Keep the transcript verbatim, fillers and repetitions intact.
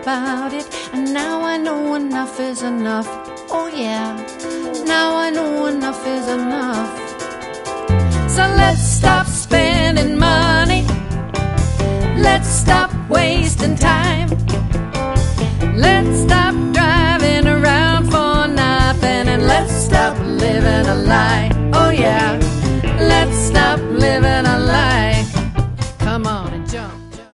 about it, and now I know enough is enough. Oh yeah, now I know enough is enough. So let's stop spending money, let's stop wasting time.